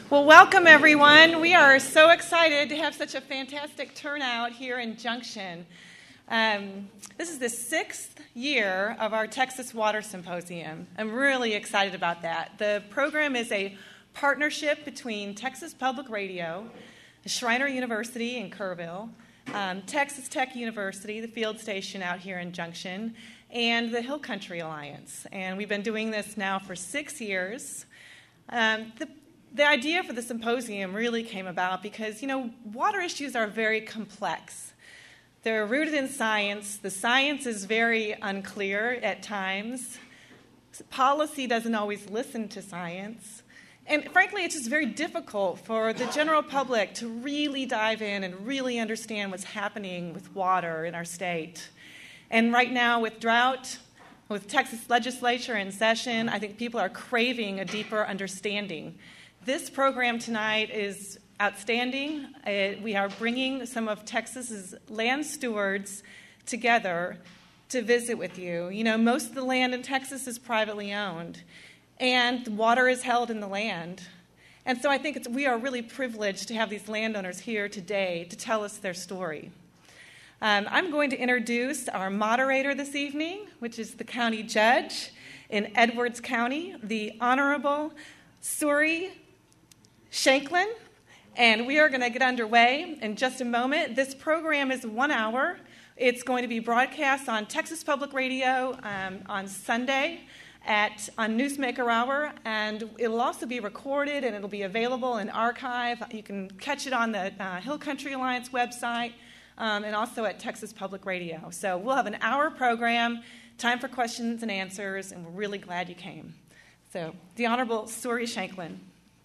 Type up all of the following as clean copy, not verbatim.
Well, welcome everyone. We are so excited to have such a fantastic turnout here in Junction. This is the 6th year of our Texas Water Symposium. I'm really excited about that. The program is a partnership between Texas Public Radio, Schreiner University in Kerrville, Texas Tech University, the field station out here in Junction, and the Hill Country Alliance. And we've been doing this now for 6 years. The idea for the symposium really came about because, water issues are very complex. They're rooted in science. The science is very unclear at times. Policy doesn't always listen to science. And frankly, it's just very difficult for the general public to really dive in and really understand what's happening with water in our state. And right now, with drought, with Texas legislature in session, I think people are craving a deeper understanding. This program tonight is outstanding. We are bringing some of Texas's land stewards together to visit with you. Most of the land in Texas is privately owned, and water is held in the land. And so I think we are really privileged to have these landowners here today to tell us their story. I'm going to introduce our moderator this evening, which is the county judge in Edwards County, the Honorable Suri Shanklin, and we are going to get underway in just a moment. This program is 1 hour. It's going to be broadcast on Texas Public Radio on Sunday on Newsmaker Hour, and it'll also be recorded and it'll be available in archive. You can catch it on the Hill Country Alliance website and also at Texas Public Radio. So we'll have an hour program, time for questions and answers, and we're really glad you came. So the Honorable Suri Shanklin.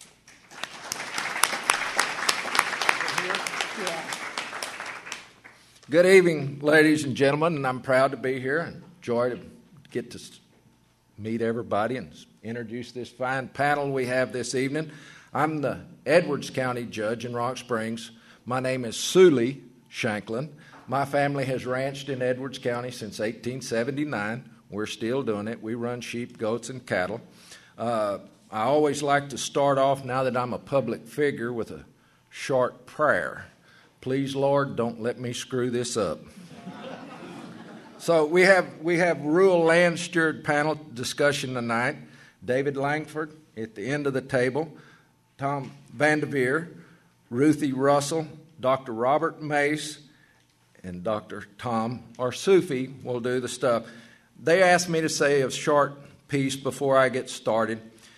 Yeah. Good evening, ladies and gentlemen, and I'm proud to be here and joy to get to meet everybody and introduce this fine panel we have this evening. I'm the Edwards County Judge in Rock Springs. My name is Suli Shanklin. My family has ranched in Edwards County since 1879. We're still doing it. We run sheep, goats, and cattle. I always like to start off, now that I'm a public figure, with a short prayer. Please, Lord, don't let me screw this up. So we have rural land steward panel discussion tonight. David Langford at the end of the table, Tom Vanderveer, Ruthie Russell, Dr. Robert Mace, and Dr. Tom Arsufi will do the stuff. They asked me to say a short piece before I get started.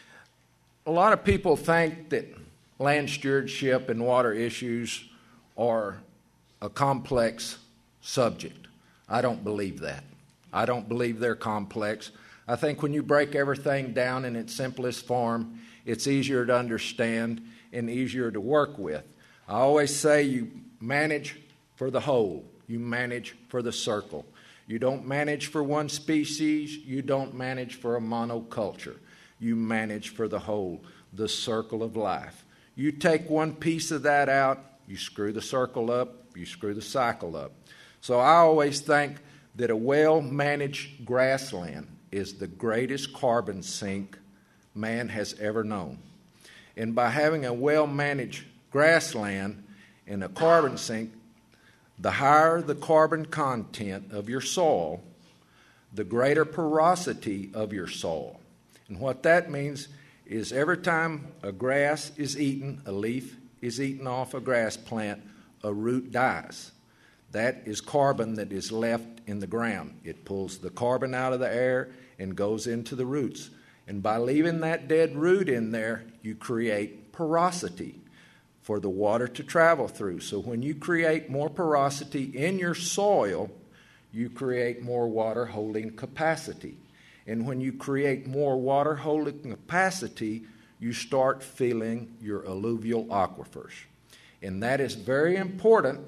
A lot of people think that land stewardship and water issues are a complex subject. I don't believe that. I don't believe they're complex. I think when you break everything down in its simplest form, it's easier to understand and easier to work with. I always say you manage for the whole. You manage for the circle. You don't manage for one species. You don't manage for a monoculture. You manage for the whole, the circle of life. You take one piece of that out, you screw the circle up, you screw the cycle up. So I always think that a well-managed grassland is the greatest carbon sink man has ever known. And by having a well-managed grassland and a carbon sink, the higher the carbon content of your soil, the greater porosity of your soil. And what that means is every time a grass is eaten, a leaf is eaten off a grass plant, a root dies. That is carbon that is left in the ground. It pulls the carbon out of the air and goes into the roots. And by leaving that dead root in there, you create porosity for the water to travel through. So when you create more porosity in your soil, you create more water holding capacity. And when you create more water holding capacity, you start filling your alluvial aquifers. And that is very important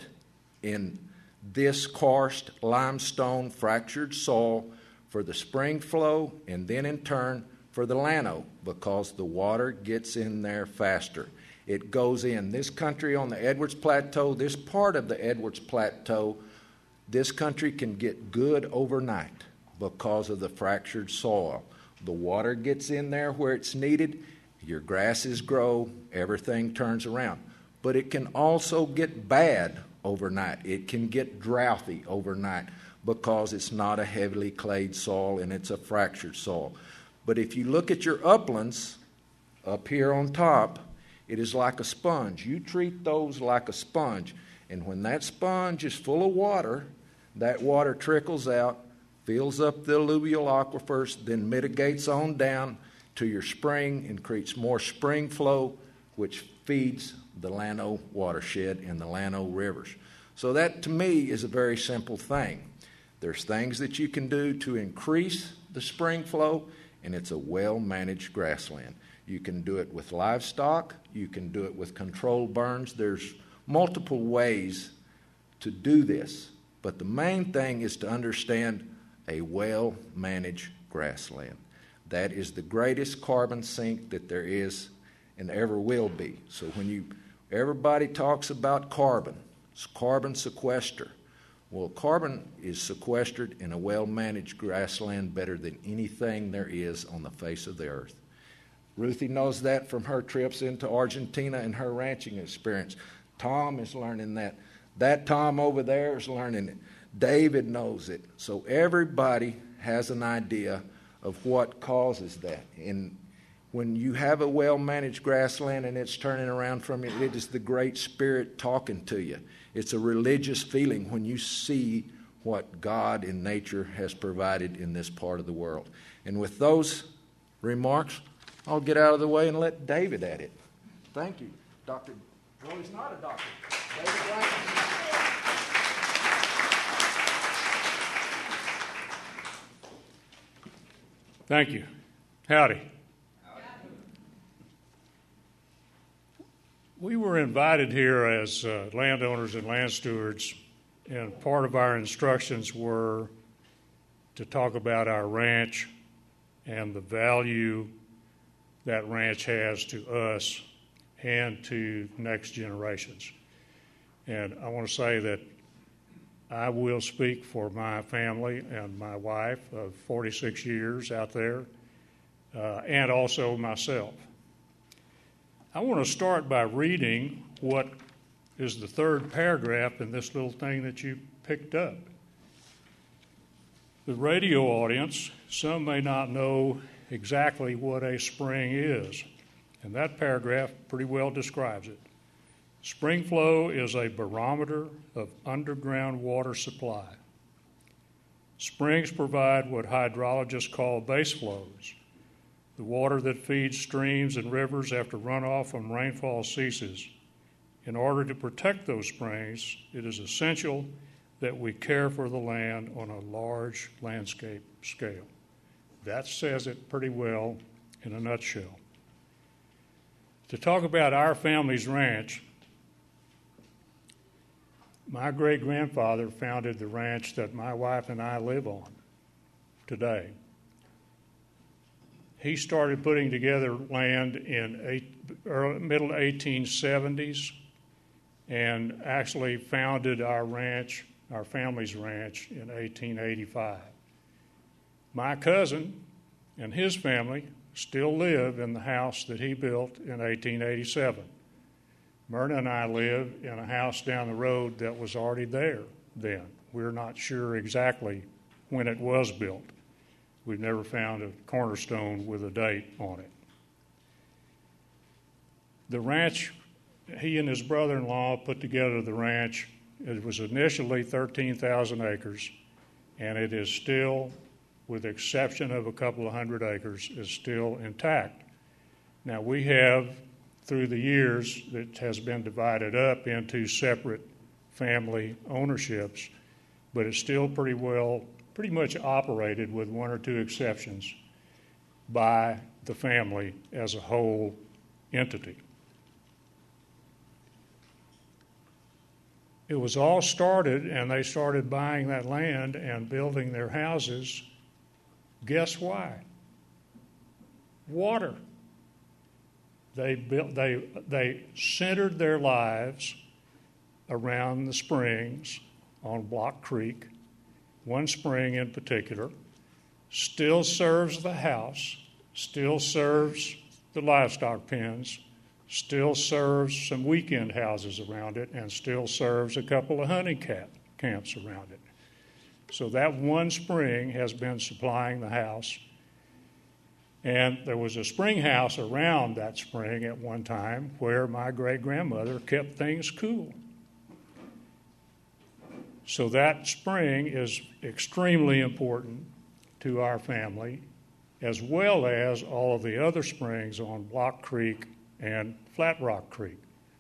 in this karst limestone fractured soil for the spring flow and then in turn for the Llano, because the water gets in there faster. It goes in. This country on the Edwards Plateau, this part of the Edwards Plateau, this country can get good overnight because of the fractured soil. The water gets in there where it's needed. Your grasses grow, everything turns around. But it can also get bad overnight. It can get drouthy overnight because it's not a heavily clayed soil and it's a fractured soil. But if you look at your uplands up here on top, it is like a sponge. You treat those like a sponge. And when that sponge is full of water, that water trickles out, fills up the alluvial aquifers, then mitigates on down to your spring and creates more spring flow, which feeds the Llano watershed and the Llano rivers. So that, to me, is a very simple thing. There's things that you can do to increase the spring flow, and it's a well-managed grassland. You can do it with livestock. You can do it with controlled burns. There's multiple ways to do this. But the main thing is to understand a well-managed grassland. That is the greatest carbon sink that there is and ever will be. So when everybody talks about carbon, it's carbon sequester. Well, carbon is sequestered in a well-managed grassland better than anything there is on the face of the earth. Ruthie knows that from her trips into Argentina and her ranching experience. Tom is learning that. That Tom over there is learning it. David knows it. So everybody has an idea of what causes that. And when you have a well-managed grassland and it's turning around from you, it is the Great Spirit talking to you. It's a religious feeling when you see what God in nature has provided in this part of the world. And with those remarks, I'll get out of the way and let David at it. Thank you, Dr. Well, he's not a doctor. David Langford. Thank you. Howdy. We were invited here as landowners and land stewards, and part of our instructions were to talk about our ranch and the value that ranch has to us and to next generations. And I want to say that I will speak for my family and my wife of 46 years out there, and also myself. I want to start by reading what is the third paragraph in this little thing that you picked up. The radio audience, some may not know exactly what a spring is, and that paragraph pretty well describes it. Spring flow is a barometer of underground water supply. Springs provide what hydrologists call base flows, the water that feeds streams and rivers after runoff from rainfall ceases. In order to protect those springs, it is essential that we care for the land on a large landscape scale. That says it pretty well in a nutshell. To talk about our family's ranch, my great-grandfather founded the ranch that my wife and I live on today. He started putting together land in middle 1870s and actually founded our ranch, our family's ranch, in 1885. My cousin and his family still live in the house that he built in 1887. Myrna and I live in a house down the road that was already there then. We're not sure exactly when it was built. We've never found a cornerstone with a date on it. The ranch, he and his brother-in-law put together the ranch. It was initially 13,000 acres, and it is still, with the exception of a couple of hundred acres, is still intact. Now, we have, through the years, it has been divided up into separate family ownerships, but it's still pretty much operated, with one or two exceptions, by the family as a whole entity. It was all started, and they started buying that land and building their houses. Guess why? Water. They centered their lives around the springs on Block Creek. One spring in particular still serves the house, still serves the livestock pens, still serves some weekend houses around it, and still serves a couple of hunting camps around it. So that one spring has been supplying the house. And there was a spring house around that spring at one time where my great-grandmother kept things cool. So that spring is extremely important to our family, as well as all of the other springs on Block Creek and Flat Rock Creek.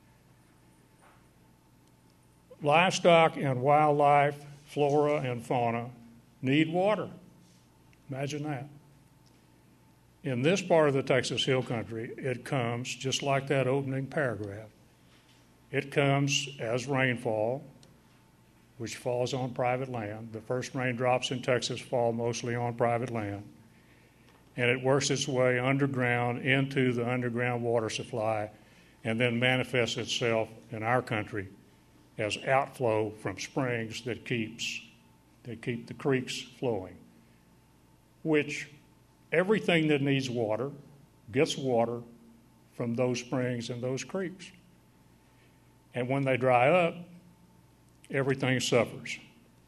Livestock and wildlife, flora and fauna need water. Imagine that. In this part of the Texas Hill Country, it comes just like that opening paragraph. It comes as rainfall, which falls on private land. The first raindrops in Texas fall mostly on private land. And it works its way underground into the underground water supply and then manifests itself in our country as outflow from springs that keep the creeks flowing, which everything that needs water gets water from those springs and those creeks. And when they dry up, everything suffers.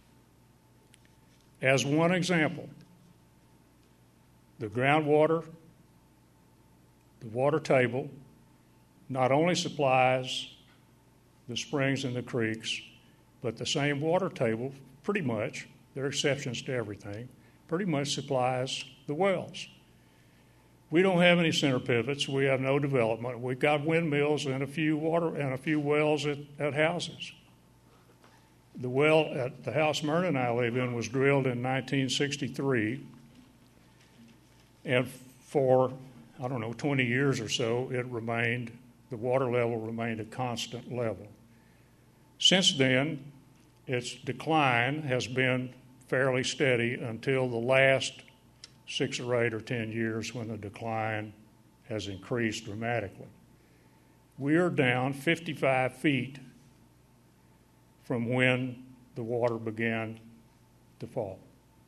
As one example, the groundwater, the water table, not only supplies the springs and the creeks, but the same water table, pretty much, there are exceptions to everything, pretty much supplies the wells. We don't have any center pivots. We have no development. We've got windmills and a few wells at houses. The well at the house Myrna and I live in was drilled in 1963, and for, 20 years or so, the water level remained a constant level. Since then, its decline has been fairly steady until the last 6 or 8 or 10 years when the decline has increased dramatically. We are down 55 feet from when the water began to fall.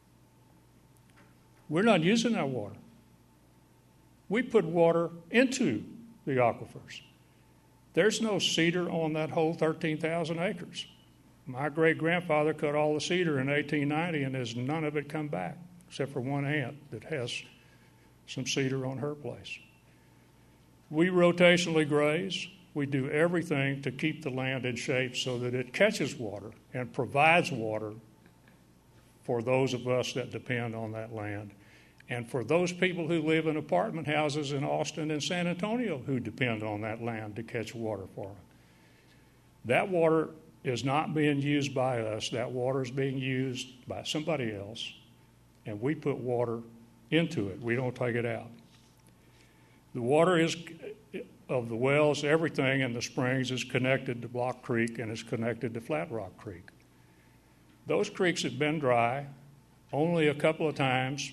We're not using that water. We put water into the aquifers. There's no cedar on that whole 13,000 acres. My great-grandfather cut all the cedar in 1890, and there's none of it come back, except for one aunt that has some cedar on her place. We rotationally graze. We do everything to keep the land in shape so that it catches water and provides water for those of us that depend on that land, and for those people who live in apartment houses in Austin and San Antonio who depend on that land to catch water for them. That water is not being used by us. That water is being used by somebody else, and we put water into it. We don't take it out. The water is of the wells, everything in the springs is connected to Block Creek and is connected to Flat Rock Creek. Those creeks have been dry only a couple of times,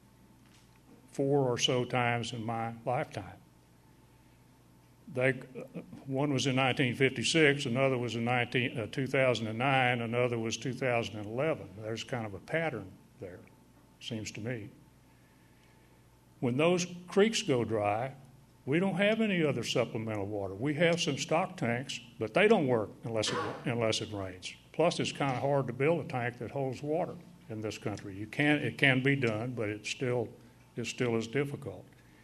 4 or so times in my lifetime. One was in 1956, another was in 2009, another was 2011. There's kind of a pattern there, seems to me. When those creeks go dry, we don't have any other supplemental water. We have some stock tanks, but they don't work unless it rains. Plus, it's kind of hard to build a tank that holds water in this country. It can be done, but it still is difficult.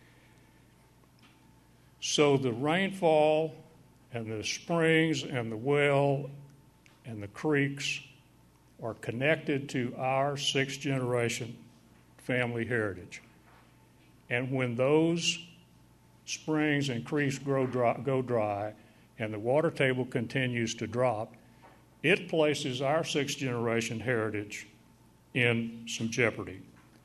So the rainfall and the springs and the well and the creeks are connected to our 6th-generation family heritage. And when those springs and creeks go dry and the water table continues to drop, it places our 6th-generation heritage in some jeopardy.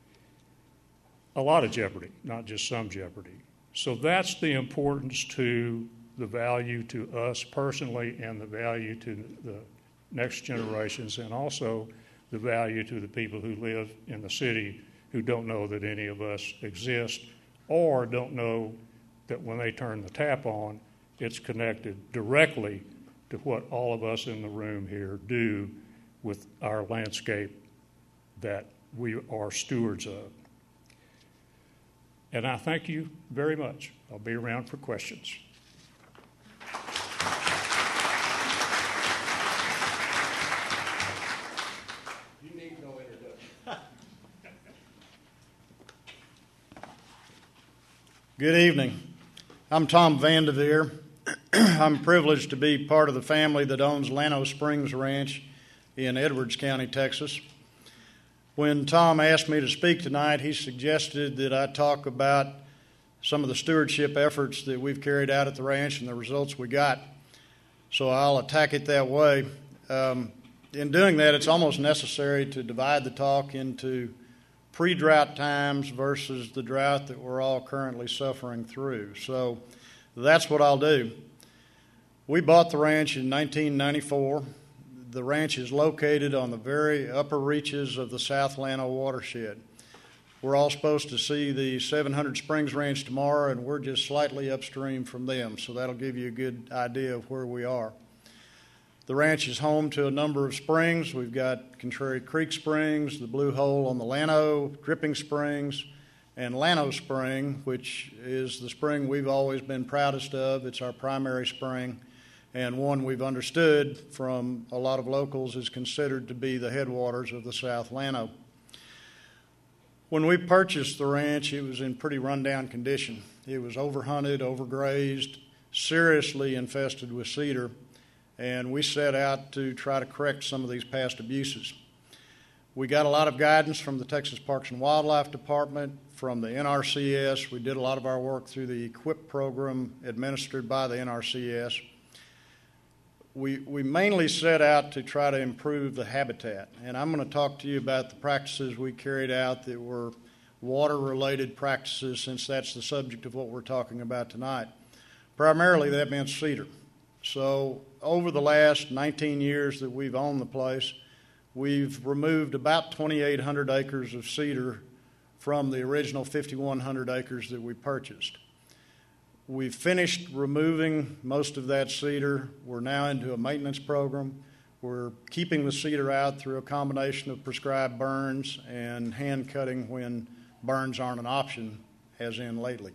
A lot of jeopardy, not just some jeopardy. So that's the importance to the value to us personally and the value to the next generations, and also the value to the people who live in the city who don't know that any of us exist, or don't know that when they turn the tap on, it's connected directly to what all of us in the room here do with our landscape that we are stewards of. And I thank you very much. I'll be around for questions. You need no introduction. Good evening. I'm Tom Vandeveer. I'm privileged to be part of the family that owns Llano Springs Ranch in Edwards County, Texas. When Tom asked me to speak tonight, he suggested that I talk about some of the stewardship efforts that we've carried out at the ranch and the results we got. So I'll attack it that way. In doing that, it's almost necessary to divide the talk into pre-drought times versus the drought that we're all currently suffering through. So that's what I'll do. We bought the ranch in 1994. The ranch is located on the very upper reaches of the South Llano watershed. We're all supposed to see the 700 Springs Ranch tomorrow, and we're just slightly upstream from them, so that'll give you a good idea of where we are. The ranch is home to a number of springs. We've got Contrary Creek Springs, the Blue Hole on the Llano, Dripping Springs, and Llano Spring, which is the spring we've always been proudest of. It's our primary spring, and one we've understood from a lot of locals is considered to be the headwaters of the South Llano. When we purchased the ranch, it was in pretty rundown condition. It was overhunted, overgrazed, seriously infested with cedar, and we set out to try to correct some of these past abuses. We got a lot of guidance from the Texas Parks and Wildlife Department, from the NRCS. We did a lot of our work through the EQIP program administered by the NRCS. We mainly set out to try to improve the habitat, and I'm going to talk to you about the practices we carried out that were water-related practices, since that's the subject of what we're talking about tonight. Primarily, that meant cedar. So over the last 19 years that we've owned the place, we've removed about 2,800 acres of cedar from the original 5,100 acres that we purchased. We've finished removing most of that cedar. We're now into a maintenance program. We're keeping the cedar out through a combination of prescribed burns and hand cutting when burns aren't an option, as in lately.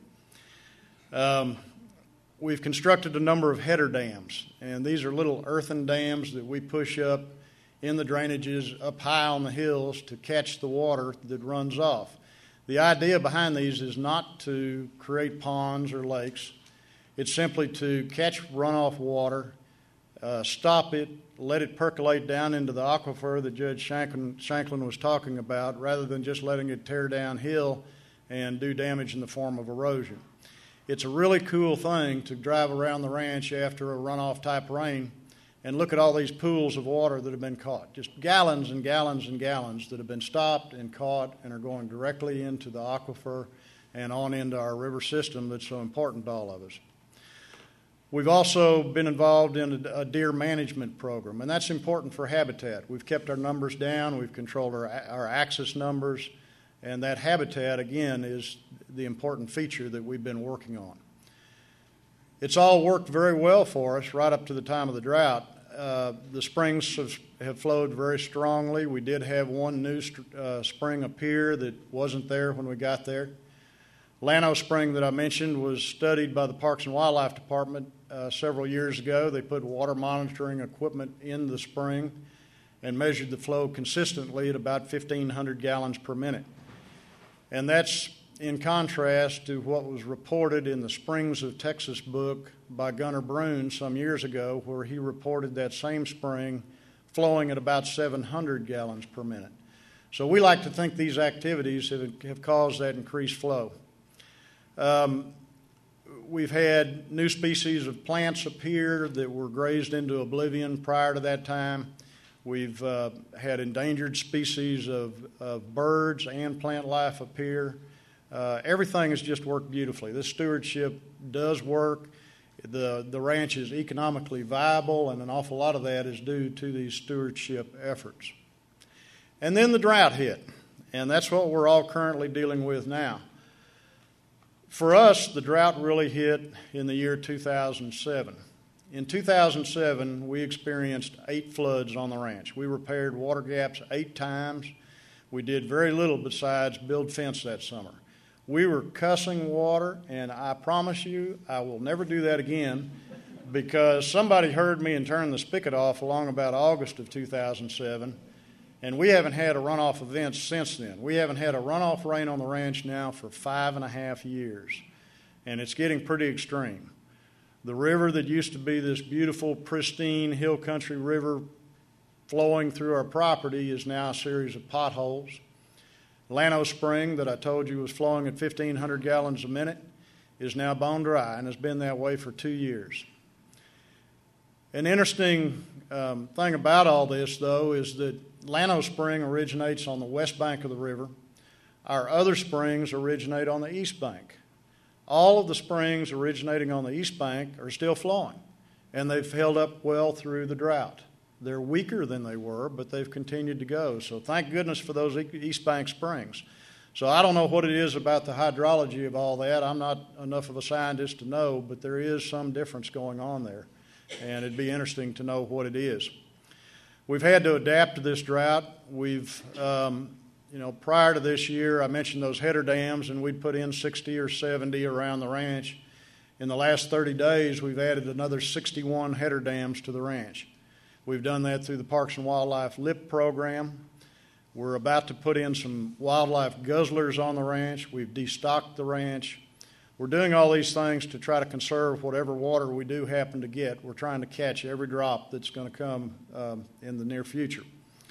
We've constructed a number of header dams, and these are little earthen dams that we push up in the drainages up high on the hills to catch the water that runs off. The idea behind these is not to create ponds or lakes. It's simply to catch runoff water, stop it, let it percolate down into the aquifer that Judge Shanklin was talking about, rather than just letting it tear downhill and do damage in the form of erosion. It's a really cool thing to drive around the ranch after a runoff type rain and look at all these pools of water that have been caught, just gallons and gallons and gallons that have been stopped and caught and are going directly into the aquifer and on into our river system that's so important to all of us. We've also been involved in a deer management program, and that's important for habitat. We've kept our numbers down, we've controlled our axis numbers, and that habitat, again, is the important feature that we've been working on. It's all worked very well for us right up to the time of the drought. The springs have flowed very strongly. We did have one new spring appear that wasn't there when we got there. Llano Spring that I mentioned was studied by the Parks and Wildlife Department several years ago. They put water monitoring equipment in the spring and measured the flow consistently at about 1,500 gallons per minute. And that's in contrast to what was reported in the Springs of Texas book by Gunnar Brune some years ago, where he reported that same spring flowing at about 700 gallons per minute. So we like to think these activities have caused that increased flow. We've had new species of plants appear that were grazed into oblivion prior to that time. We've had endangered species of birds and plant life appear. Everything has just worked beautifully. This stewardship does work. The ranch is economically viable, and an awful lot of that is due to these stewardship efforts. And then the drought hit, and that's what we're all currently dealing with now. For us, the drought really hit in the year 2007. In 2007, we experienced 8 floods on the ranch. We repaired water gaps 8 times. We did very little besides build fence that summer. We were cussing water, and I promise you I will never do that again, because somebody heard me and turned the spigot off along about August of 2007, and we haven't had a runoff event since then. We haven't had a runoff rain on the ranch now for 5.5 years, and it's getting pretty extreme. The river that used to be this beautiful, pristine, hill country river flowing through our property is now a series of potholes. Llano Spring, that I told you was flowing at 1,500 gallons a minute, is now bone dry and has been that way for 2 years. An interesting thing about all this, though, is that Llano Spring originates on the west bank of the river. Our other springs originate on the east bank. All of the springs originating on the east bank are still flowing, and they've held up well through the drought. They're weaker than they were, but they've continued to go. So thank goodness for those East Bank springs. So I don't know what it is about the hydrology of all that. I'm not enough of a scientist to know, but there is some difference going on there, and it'd be interesting to know what it is. We've had to adapt to this drought. We've, prior to this year, I mentioned those header dams, and we'd put in 60 or 70 around the ranch. In the last 30 days, we've added another 61 header dams to the ranch. We've done that through the Parks and Wildlife LIP program. We're about to put in some wildlife guzzlers on the ranch. We've destocked the ranch. We're doing all these things to try to conserve whatever water we do happen to get. We're trying to catch every drop that's going to come in the near future.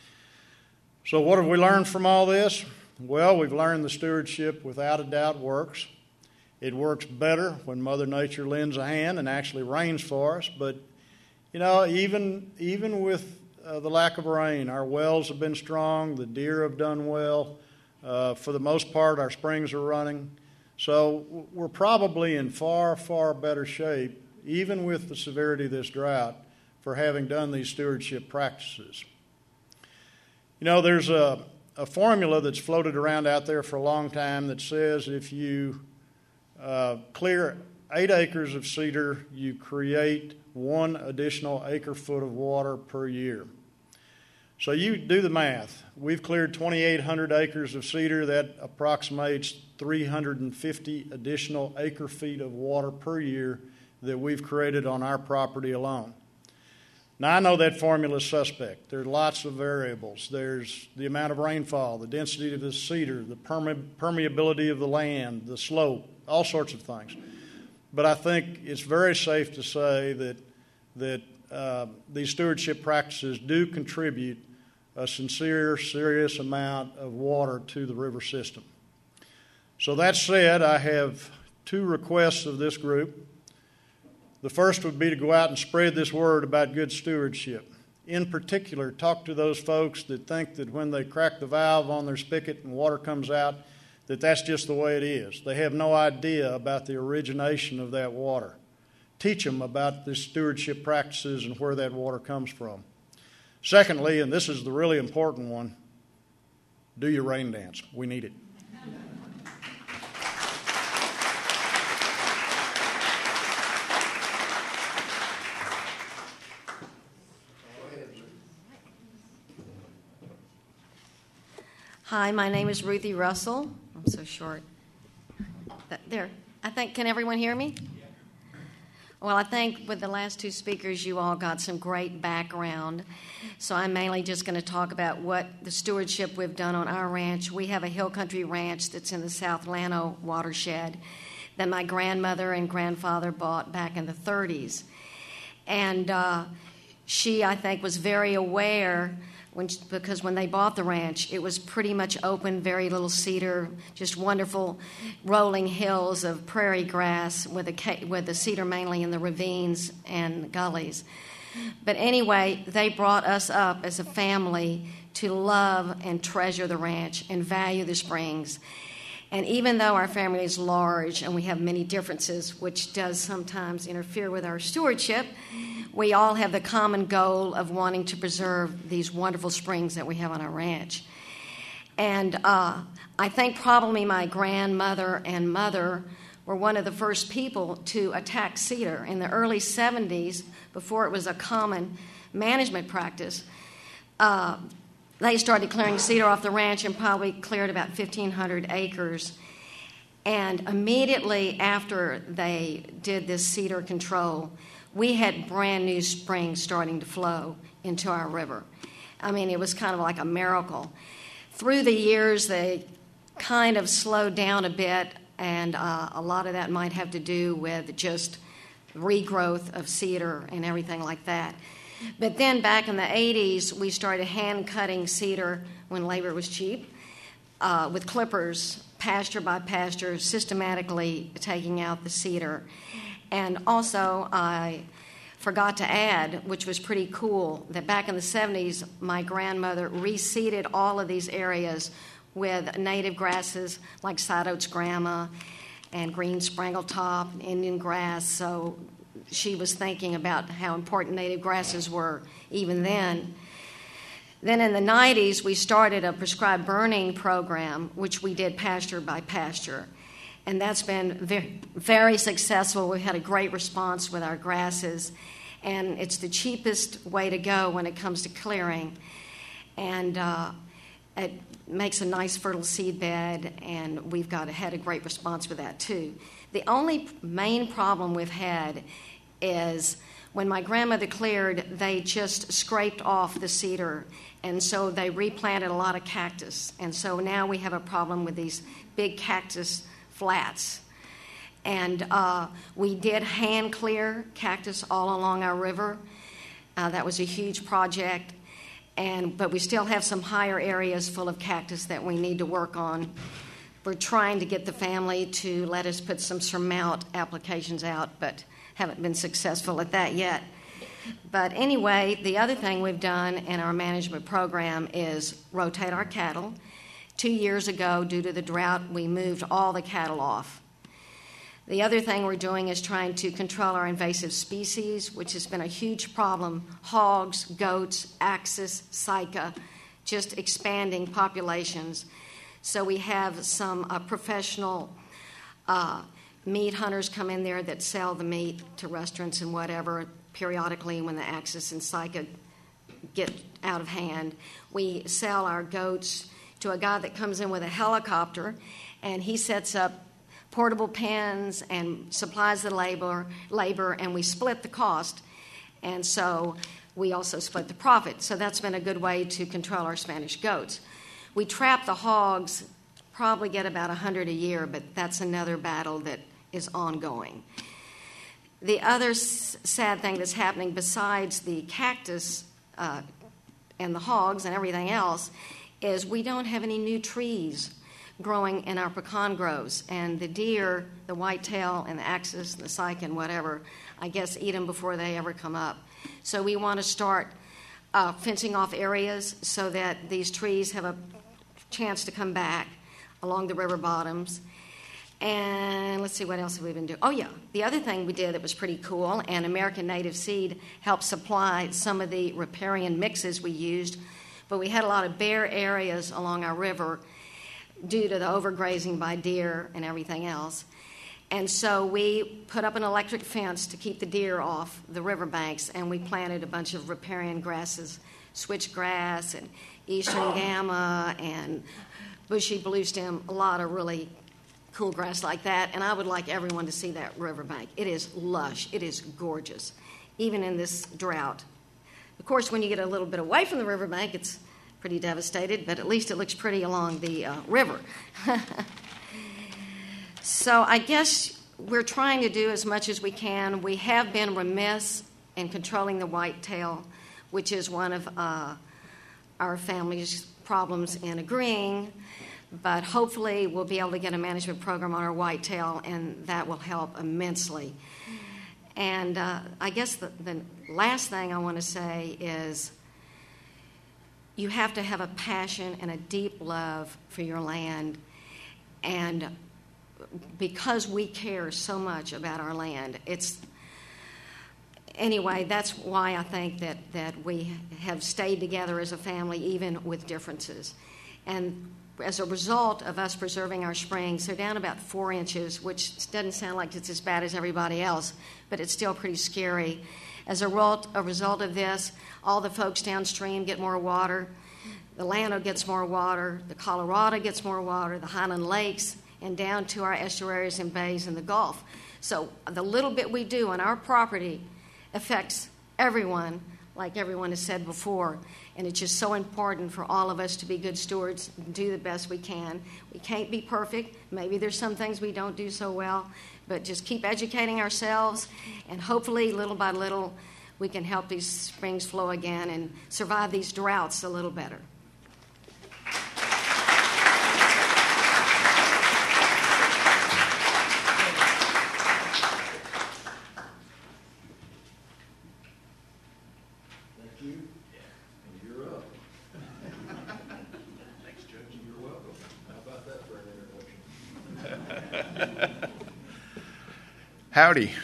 So what have we learned from all this? Well, we've learned the stewardship without a doubt works. It works better when Mother Nature lends a hand and actually rains for us, but even with the lack of rain, our wells have been strong, the deer have done well. For the most part, our springs are running. So we're probably in far, far better shape, even with the severity of this drought, for having done these stewardship practices. There's a formula that's floated around out there for a long time that says if you clear 8 acres of cedar, you create 1 additional acre-foot of water per year. So you do the math. We've cleared 2,800 acres of cedar. That approximates 350 additional acre-feet of water per year that we've created on our property alone. Now, I know that formula is suspect. There are lots of variables. There's the amount of rainfall, the density of the cedar, the permeability of the land, the slope, all sorts of things. But I think it's very safe to say that these stewardship practices do contribute a sincere, serious amount of water to the river system. So that said, I have 2 requests of this group. The first would be to go out and spread this word about good stewardship. In particular, talk to those folks that think that when they crack the valve on their spigot and water comes out, that that's just the way it is. They have no idea about the origination of that water. Teach them about the stewardship practices and where that water comes from. Secondly, and this is the really important one, do your rain dance. We need it. Hi, my name is Ruthie Russell. I'm so short. There. Can everyone hear me? Well, I think with the last 2 speakers, you all got some great background. So I'm mainly just going to talk about what the stewardship we've done on our ranch. We have a hill country ranch that's in the South Llano watershed that my grandmother and grandfather bought back in the 30s. And she, I think, was very aware because when they bought the ranch, it was pretty much open, very little cedar, just wonderful rolling hills of prairie grass with the cedar mainly in the ravines and gullies. But anyway, they brought us up as a family to love and treasure the ranch and value the springs. And even though our family is large and we have many differences, which does sometimes interfere with our stewardship, we all have the common goal of wanting to preserve these wonderful springs that we have on our ranch. And I think probably my grandmother and mother were one of the first people to attack cedar. In the early 70s, before it was a common management practice, they started clearing cedar off the ranch and probably cleared about 1,500 acres. And immediately after they did this cedar control, we had brand new springs starting to flow into our river. I mean, it was kind of like a miracle. Through the years, they kind of slowed down a bit, and a lot of that might have to do with just regrowth of cedar and everything like that. But then back in the 80s, we started hand-cutting cedar when labor was cheap with clippers, pasture by pasture, systematically taking out the cedar. And also, I forgot to add, which was pretty cool, that back in the 70s, my grandmother reseeded all of these areas with native grasses like side oats grama and green sprangletop, Indian grass. So she was thinking about how important native grasses were even then. Then in the 90s, we started a prescribed burning program, which we did pasture by pasture. And that's been very, very successful. We had a great response with our grasses. And it's the cheapest way to go when it comes to clearing. And it makes a nice fertile seed bed, and we've had a great response with that too. The only main problem we've had is when my grandmother cleared, they just scraped off the cedar, and so they replanted a lot of cactus. And so now we have a problem with these big cactus flats. And we did hand clear cactus all along our river. That was a huge project. But we still have some higher areas full of cactus that we need to work on. We're trying to get the family to let us put some surmount applications out, but haven't been successful at that yet. But anyway, the other thing we've done in our management program is rotate our cattle. 2 years ago, due to the drought, we moved all the cattle off. The other thing we're doing is trying to control our invasive species, which has been a huge problem. Hogs, goats, axis, cyca, just expanding populations. So we have some professional meat hunters come in there that sell the meat to restaurants and whatever periodically when the axis and cyca get out of hand. We sell our goats to a guy that comes in with a helicopter, and he sets up portable pens and supplies the labor, and we split the cost. And so we also split the profit. So that's been a good way to control our Spanish goats. We trap the hogs, probably get about 100 a year, but that's another battle that is ongoing. The other sad thing that's happening besides the cactus and the hogs and everything else is we don't have any new trees growing in our pecan groves, and the deer, the whitetail and the axis and the cyca and whatever, I guess eat them before they ever come up. So we want to start fencing off areas so that these trees have a chance to come back along the river bottoms. And let's see, what else have we been doing? Oh yeah, the other thing we did that was pretty cool, and American Native Seed helped supply some of the riparian mixes we used, but we had a lot of bare areas along our river due to the overgrazing by deer and everything else. And so we put up an electric fence to keep the deer off the riverbanks, and we planted a bunch of riparian grasses, switchgrass and eastern gamma and bushy bluestem, a lot of really cool grass like that. And I would like everyone to see that riverbank. It is lush. It is gorgeous, even in this drought. Of course, when you get a little bit away from the riverbank, it's pretty devastated, but at least it looks pretty along the river. So I guess we're trying to do as much as we can. We have been remiss in controlling the whitetail, which is one of our family's problems in agreeing, but hopefully we'll be able to get a management program on our whitetail, and that will help immensely. And I guess the last thing I want to say is you have to have a passion and a deep love for your land. And because we care so much about our land, anyway, that's why I think that we have stayed together as a family, even with differences. And as a result of us preserving our springs, they're down about 4 inches, which doesn't sound like it's as bad as everybody else, but it's still pretty scary. As a result of this, all the folks downstream get more water, the Llano gets more water, the Colorado gets more water, the Highland Lakes and down to our estuaries and bays in the Gulf. So the little bit we do on our property affects everyone, like everyone has said before. And it's just so important for all of us to be good stewards and do the best we can. We can't be perfect. Maybe there's some things we don't do so well, but just keep educating ourselves, and hopefully, little by little, we can help these springs flow again and survive these droughts a little better. Howdy.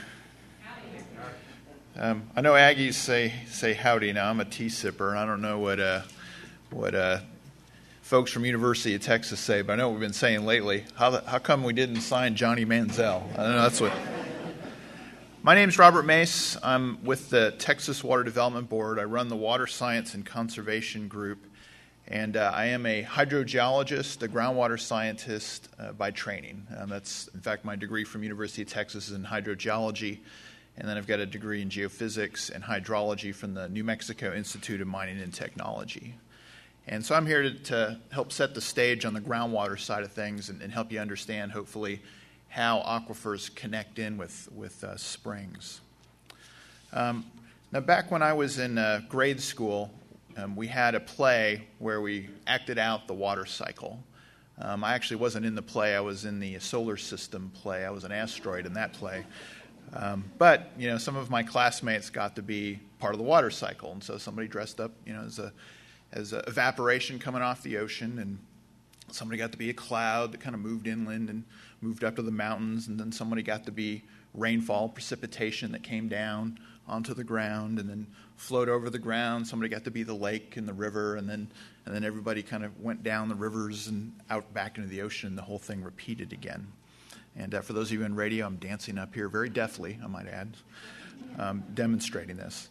I know Aggies say howdy. Now I'm a tea sipper, and I don't know what folks from University of Texas say, but I know what we've been saying lately. How come we didn't sign Johnny Manziel? I don't know. That's what. My name is Robert Mace. I'm with the Texas Water Development Board. I run the Water Science and Conservation Group, and I am a hydrogeologist, a groundwater scientist by training. That's, in fact, my degree from University of Texas is in hydrogeology, and then I've got a degree in geophysics and hydrology from the New Mexico Institute of Mining and Technology. And so I'm here to help set the stage on the groundwater side of things and help you understand, hopefully, how aquifers connect in with springs. Now, back when I was in grade school, we had a play where we acted out the water cycle. I actually wasn't in the play. I was in the solar system play. I was an asteroid in that play. But, some of my classmates got to be part of the water cycle. And so somebody dressed up, as a evaporation coming off the ocean, and somebody got to be a cloud that kind of moved inland and moved up to the mountains, and then somebody got to be rainfall, precipitation that came down onto the ground and then flowed over the ground. Somebody got to be the lake and the river, and then everybody kind of went down the rivers and out back into the ocean, and the whole thing repeated again. And for those of you in radio, I'm dancing up here very deftly, I might add, demonstrating this.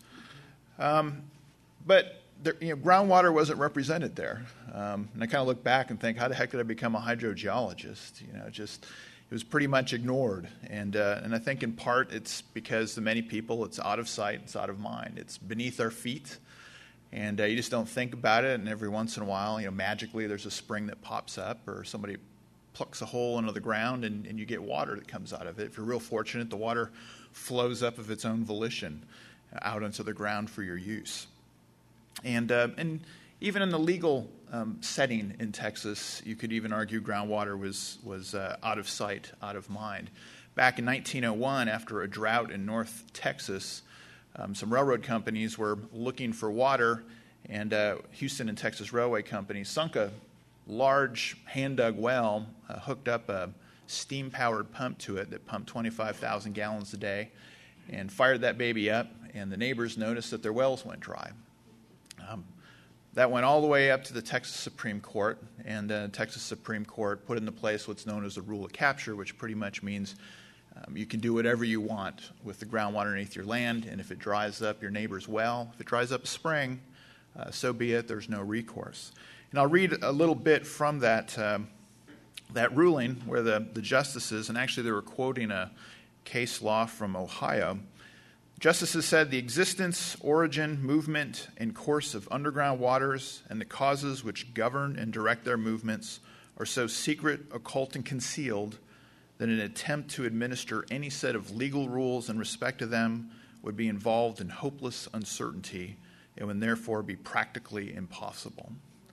But groundwater wasn't represented there. And I kind of look back and think, how the heck did I become a hydrogeologist? It was pretty much ignored. And I think in part it's because to many people it's out of sight, it's out of mind. It's beneath our feet, and you just don't think about it. And every once in a while, magically there's a spring that pops up, or somebody plucks a hole into the ground and you get water that comes out of it. If you're real fortunate, the water flows up of its own volition out into the ground for your use. And even in the legal setting in Texas, you could even argue groundwater was out of sight, out of mind. Back in 1901, after a drought in North Texas, some railroad companies were looking for water, and Houston and Texas Railway Company sunk a large hand-dug well, hooked up a steam-powered pump to it that pumped 25,000 gallons a day, and fired that baby up, and the neighbors noticed that their wells went dry. That went all the way up to the Texas Supreme Court, and the Texas Supreme Court put into place what's known as the rule of capture, which pretty much means you can do whatever you want with the groundwater underneath your land, and if it dries up your neighbor's well, if it dries up a spring, so be it, there's no recourse. And I'll read a little bit from that ruling where the justices, and actually they were quoting a case law from Ohio. Justices said the existence, origin, movement, and course of underground waters and the causes which govern and direct their movements are so secret, occult, and concealed that an attempt to administer any set of legal rules in respect to them would be involved in hopeless uncertainty and would therefore be practically impossible.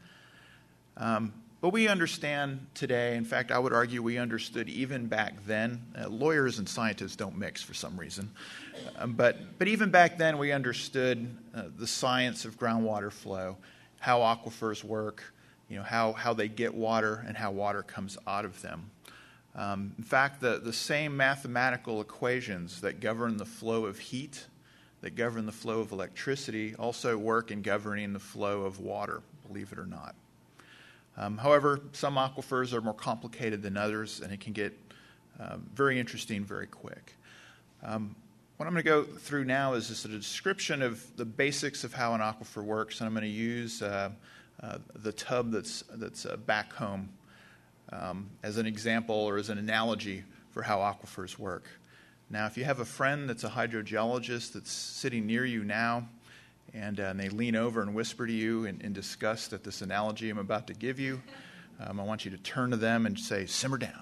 But we understand today, in fact, I would argue we understood even back then. Lawyers and scientists don't mix for some reason. But even back then, we understood the science of groundwater flow, how aquifers work, how they get water and how water comes out of them. In fact, the same mathematical equations that govern the flow of heat, that govern the flow of electricity, also work in governing the flow of water, believe it or not. However, some aquifers are more complicated than others, and it can get very interesting very quick. What I'm going to go through now is just a description of the basics of how an aquifer works, and I'm going to use the tub that's back home. as an example or as an analogy for how aquifers work. Now, if you have a friend that's a hydrogeologist that's sitting near you now, and they lean over and whisper to you in disgust at this analogy I'm about to give you, I want you to turn to them and say, simmer down.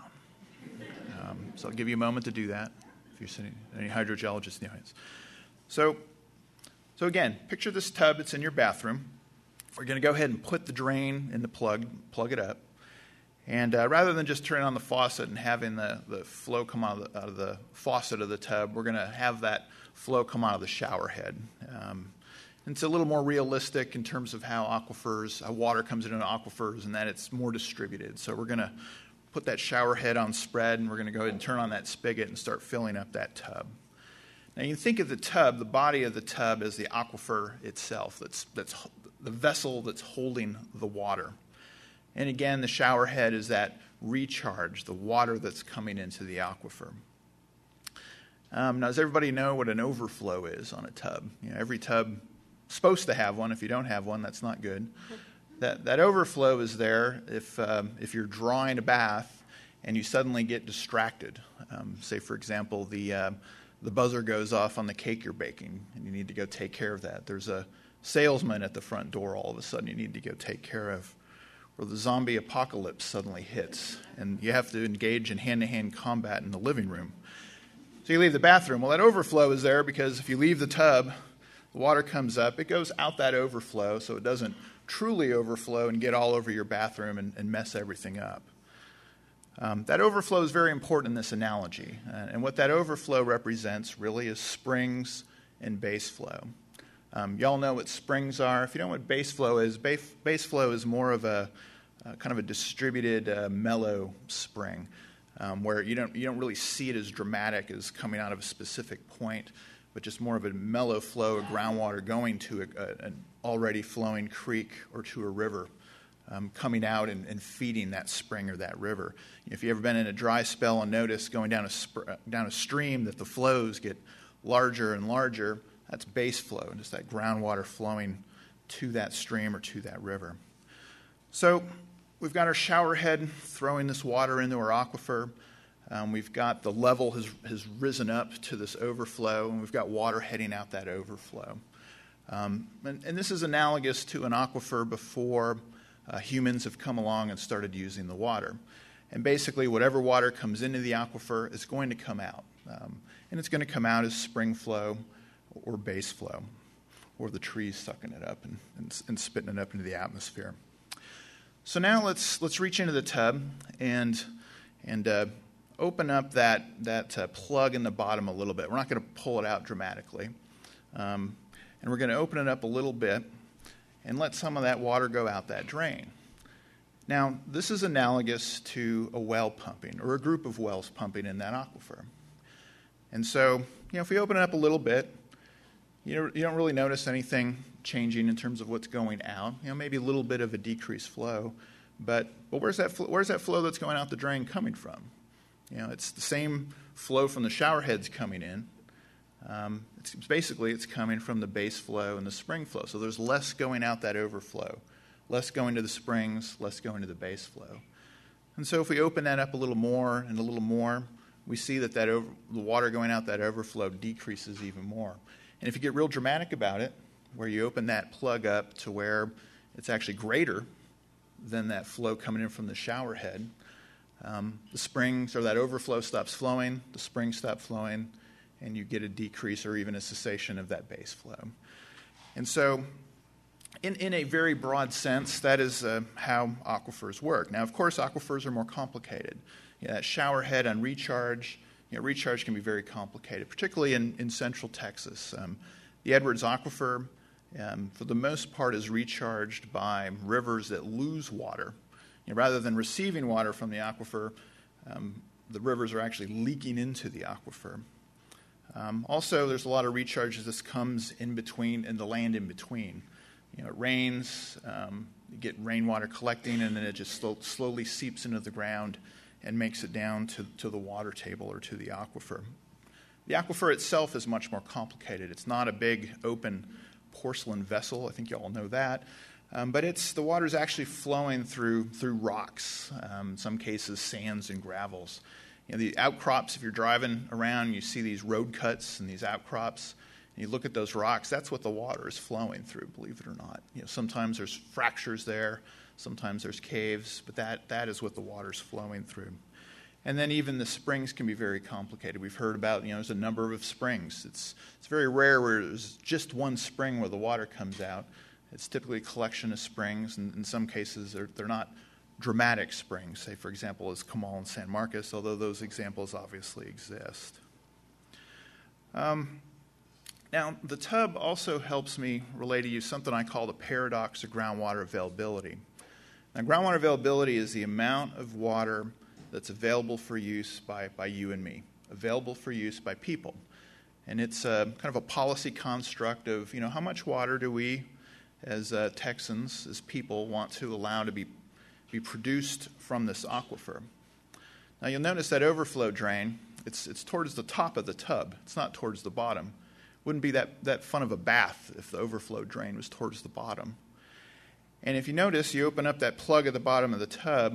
So I'll give you a moment to do that if you're sitting, any hydrogeologists in the audience. So again, picture this tub. It's in your bathroom. We're going to go ahead and put the drain in the plug it up. And rather than just turning on the faucet and having the flow come out of the faucet of the tub, we're going to have that flow come out of the shower head. It's a little more realistic in terms of how water comes into aquifers, and that it's more distributed. So we're going to put that shower head on spread, and we're going to go ahead and turn on that spigot and start filling up that tub. Now you think of the tub, the body of the tub, as the aquifer itself. That's the vessel that's holding the water. And again, the shower head is that recharge, the water that's coming into the aquifer. Now, does everybody know what an overflow is on a tub? Every tub is supposed to have one. If you don't have one, that's not good. That overflow is there if you're drawing a bath and you suddenly get distracted. Say, for example, the buzzer goes off on the cake you're baking, and you need to go take care of that. There's a salesman at the front door all of a sudden you need to go take care of. Or the zombie apocalypse suddenly hits, and you have to engage in hand-to-hand combat in the living room. So you leave the bathroom. Well, that overflow is there because if you leave the tub, the water comes up, it goes out that overflow, so it doesn't truly overflow and get all over your bathroom and mess everything up. That overflow is very important in this analogy, and what that overflow represents really is springs and base flow. Y'all know what springs are. If you don't know what base flow is more of a kind of a distributed, mellow spring, where you don't really see it as dramatic as coming out of a specific point, but just more of a mellow flow of groundwater going to an already flowing creek or to a river, coming out and feeding that spring or that river. If you've ever been in a dry spell and noticed going down a stream that the flows get larger and larger, that's base flow, just that groundwater flowing to that stream or to that river. So we've got our shower head throwing this water into our aquifer. We've got the level has risen up to this overflow, and we've got water heading out that overflow. And this is analogous to an aquifer before humans have come along and started using the water. And basically, whatever water comes into the aquifer is going to come out. And it's going to come out as spring flow or base flow, or the trees sucking it up and spitting it up into the atmosphere. So now let's reach into the tub and open up that plug in the bottom a little bit. We're not going to pull it out dramatically. And we're going to open it up a little bit and let some of that water go out that drain. Now, this is analogous to a well pumping or a group of wells pumping in that aquifer. And so, if we open it up a little bit, you don't really notice anything changing in terms of what's going out. Maybe a little bit of a decreased flow, but where's that flow that's going out the drain coming from? It's the same flow from the shower heads coming in. It's coming from the base flow and the spring flow. So there's less going out that overflow, less going to the springs, less going to the base flow. And so if we open that up a little more and a little more, we see that the water going out that overflow decreases even more. And if you get real dramatic about it, where you open that plug up to where it's actually greater than that flow coming in from the shower head, the springs or that overflow stops flowing, the springs stop flowing, and you get a decrease or even a cessation of that base flow. And so in a very broad sense, that is how aquifers work. Now, of course, aquifers are more complicated. That shower head on recharge, recharge can be very complicated, particularly in central Texas. The Edwards Aquifer, for the most part, is recharged by rivers that lose water. Rather than receiving water from the aquifer, the rivers are actually leaking into the aquifer. Also, there's a lot of recharges that comes in the land in between. It rains, you get rainwater collecting, and then it just slowly seeps into the ground and makes it down to the water table or to the aquifer. The aquifer itself is much more complicated. It's not a big, open porcelain vessel. I think you all know that. But the water is actually flowing through rocks, in some cases sands and gravels. The outcrops, if you're driving around, you see these road cuts and these outcrops, and you look at those rocks, that's what the water is flowing through, believe it or not. Sometimes there's fractures there, sometimes there's caves, but that is what the water's flowing through. And then even the springs can be very complicated. We've heard about, there's a number of springs. It's very rare where there's just one spring where the water comes out. It's typically a collection of springs, and in some cases they're not dramatic springs. Say, for example, as Comal and San Marcos, although those examples obviously exist. Now, the tub also helps me relay to you something I call the paradox of groundwater availability. Now, groundwater availability is the amount of water that's available for use by you and me, available for use by people. And it's kind of a policy construct of, how much water do we, as Texans, as people, want to allow to be produced from this aquifer. Now, you'll notice that overflow drain, it's towards the top of the tub. It's not towards the bottom. Wouldn't be that fun of a bath if the overflow drain was towards the bottom. And if you notice, you open up that plug at the bottom of the tub,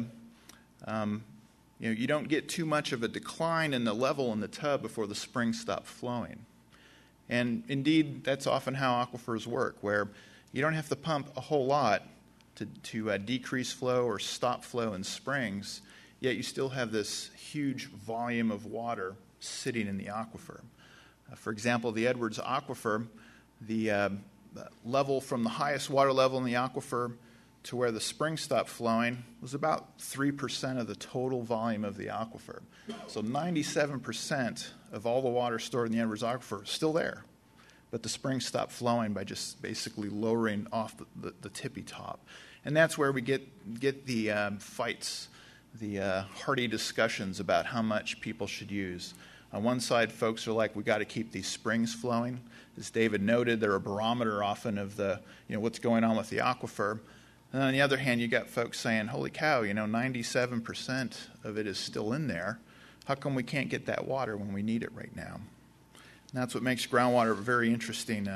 you don't get too much of a decline in the level in the tub before the springs stop flowing. And indeed, that's often how aquifers work, where you don't have to pump a whole lot to decrease flow or stop flow in springs, yet you still have this huge volume of water sitting in the aquifer. For example, the Edwards Aquifer, the level from the highest water level in the aquifer to where the spring stopped flowing was about 3% of the total volume of the aquifer. So 97% of all the water stored in the Edwards Aquifer is still there, but the spring stopped flowing by just basically lowering off the tippy top. And that's where we get the fights, the hearty discussions about how much people should use. On one side, folks are like, we got to keep these springs flowing. As David noted, they're a barometer often of the, what's going on with the aquifer. And on the other hand, you got folks saying, holy cow, 97% of it is still in there. How come we can't get that water when we need it right now? And that's what makes groundwater very interesting,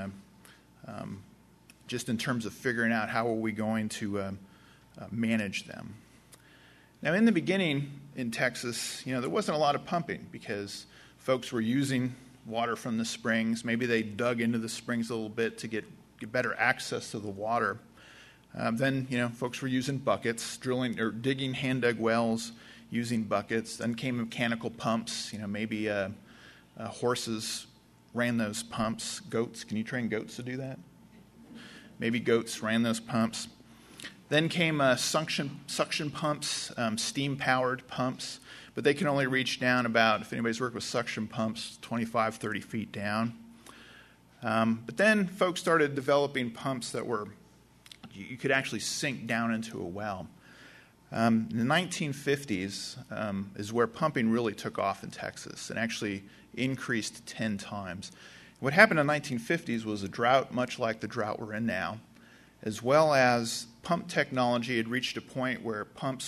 just in terms of figuring out how are we going to manage them. Now, in the beginning in Texas, there wasn't a lot of pumping because folks were using water from the springs. Maybe they dug into the springs a little bit to get better access to the water. Then, folks were using buckets, drilling or digging hand-dug wells, using buckets. Then came mechanical pumps. Maybe horses ran those pumps. Goats, can you train goats to do that? Maybe goats ran those pumps. Then came suction pumps, steam-powered pumps, but they can only reach down about, if anybody's worked with suction pumps, 25, 30 feet down. But then folks started developing pumps that you could actually sink down into a well. In the 1950s is where pumping really took off in Texas and actually increased 10 times. What happened in the 1950s was a drought, much like the drought we're in now, as well as pump technology had reached a point where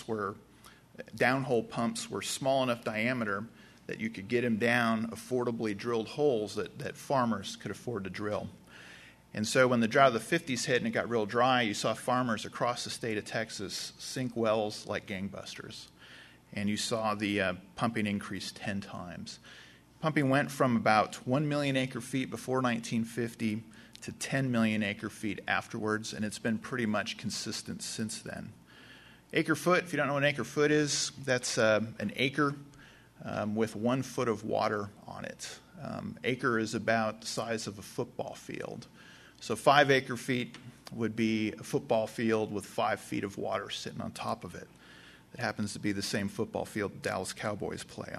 downhole pumps were small enough diameter that you could get them down affordably drilled holes that farmers could afford to drill. And so when the drought of the 50s hit and it got real dry, you saw farmers across the state of Texas sink wells like gangbusters. And you saw the pumping increase 10 times. Pumping went from about 1 million acre feet before 1950 to 10 million acre feet afterwards, and it's been pretty much consistent since then. Acre foot, if you don't know what an acre foot is, that's an acre with 1 foot of water on it. Acre is about the size of a football field. So 5 acre feet would be a football field with 5 feet of water sitting on top of it. It happens to be the same football field the Dallas Cowboys play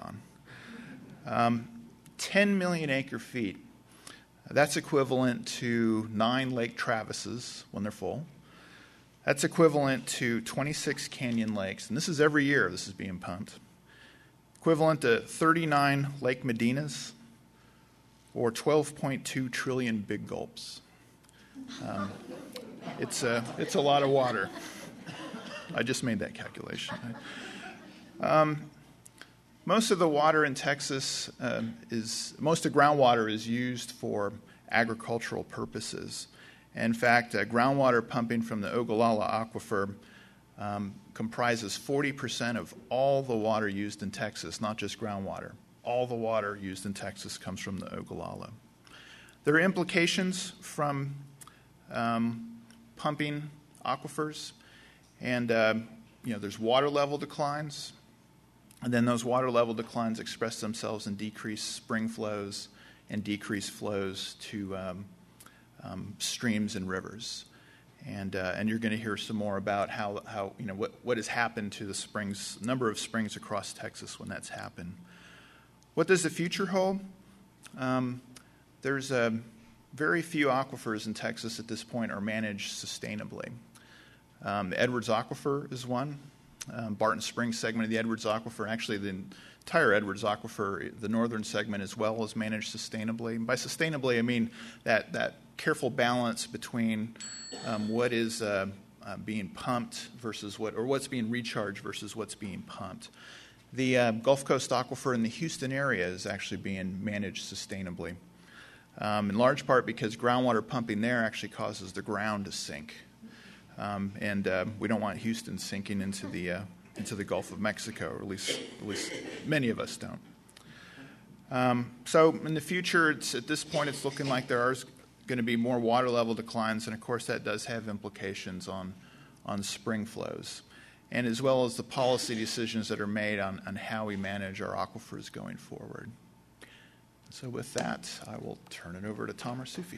on. 10 million acre feet. That's equivalent to 9 Lake Travises when they're full. That's equivalent to 26 canyon lakes, and this is every year this is being pumped. Equivalent to 39 Lake Medinas or 12.2 trillion big gulps. It's a lot of water. I just made that calculation. Most of the water in Texas most of groundwater is used for agricultural purposes. In fact, groundwater pumping from the Ogallala Aquifer comprises 40% of all the water used in Texas, not just groundwater. All the water used in Texas comes from the Ogallala. There are implications from pumping aquifers, and there's water level declines, and then those water level declines express themselves in decreased spring flows and decreased flows to streams and rivers. And you're going to hear some more about how what has happened to the number of springs across Texas when that's happened. What does the future hold? There's very few aquifers in Texas at this point are managed sustainably. The Edwards Aquifer is one. Barton Springs segment of the Edwards Aquifer, actually the entire Edwards Aquifer, the northern segment as well, is managed sustainably. And by sustainably, I mean that careful balance between what is being pumped versus what's being recharged versus what's being pumped. The Gulf Coast Aquifer in the Houston area is actually being managed sustainably, in large part because groundwater pumping there actually causes the ground to sink. And we don't want Houston sinking into the Gulf of Mexico, or at least many of us don't. So in the future, at this point, it's looking like there are going to be more water level declines, and of course that does have implications on spring flows, and as well as the policy decisions that are made on how we manage our aquifers going forward. So with that, I will turn it over to Tom Arsufi.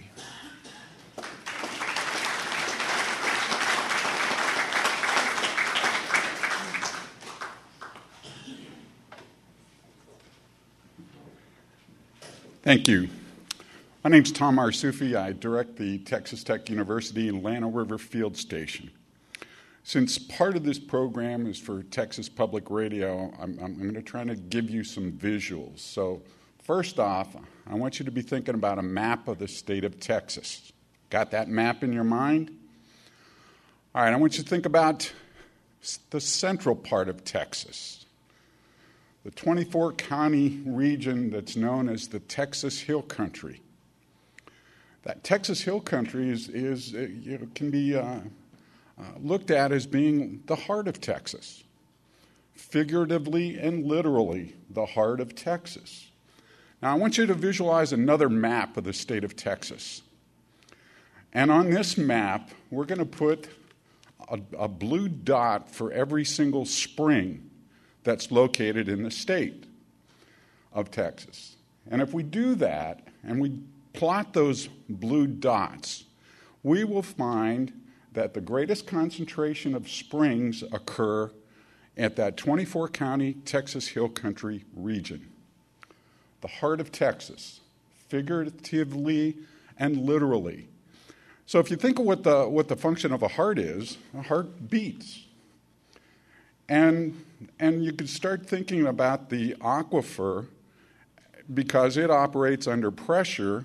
Thank you. My name's Tom Arsufi. I direct the Texas Tech University and Llano River Field Station. Since part of this program is for Texas Public Radio, I'm going to try to give you some visuals. So first off, I want you to be thinking about a map of the state of Texas. Got that map in your mind? All right, I want you to think about the central part of Texas, the 24-county region that's known as the Texas Hill Country. That Texas Hill Country can be looked at as being the heart of Texas, figuratively and literally the heart of Texas. Now, I want you to visualize another map of the state of Texas. And on this map, we're going to put a blue dot for every single spring that's located in the state of Texas. And if we do that and we plot those blue dots, we will find that the greatest concentration of springs occur at that 24-county Texas Hill Country region, the heart of Texas, figuratively and literally. So if you think of what the function of a heart is, a heart beats. And you can start thinking about the aquifer because it operates under pressure,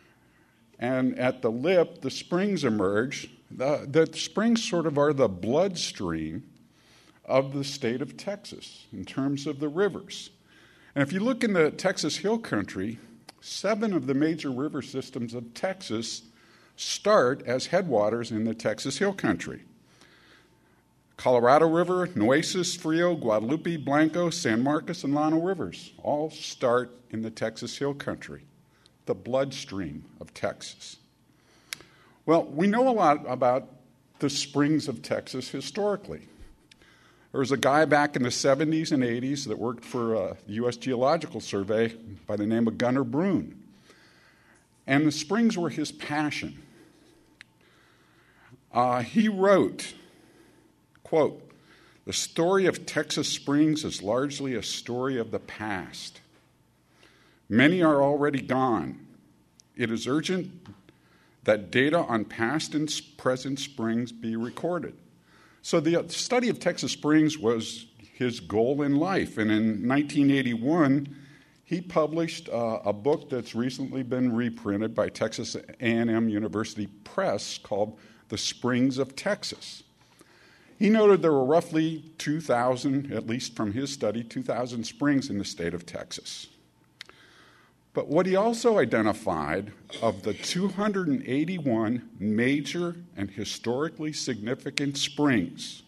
and at the lip, the springs emerge. The springs sort of are the bloodstream of the state of Texas in terms of the rivers. And if you look in the Texas Hill Country, 7 of the major river systems of Texas start as headwaters in the Texas Hill Country. Colorado River, Nueces, Frio, Guadalupe, Blanco, San Marcos, and Llano Rivers all start in the Texas Hill Country, the bloodstream of Texas. Well, we know a lot about the springs of Texas historically. There was a guy back in the 70s and 80s that worked for the U.S. Geological Survey by the name of Gunnar Brun. And the springs were his passion. He wrote, quote, "The story of Texas springs is largely a story of the past. Many are already gone. It is urgent that data on past and present springs be recorded." So the study of Texas springs was his goal in life. And in 1981, he published a book that's recently been reprinted by Texas A&M University Press called The Springs of Texas. He noted there were roughly 2,000, at least from his study, 2,000 springs in the state of Texas. But what he also identified, of the 281 major and historically significant springs,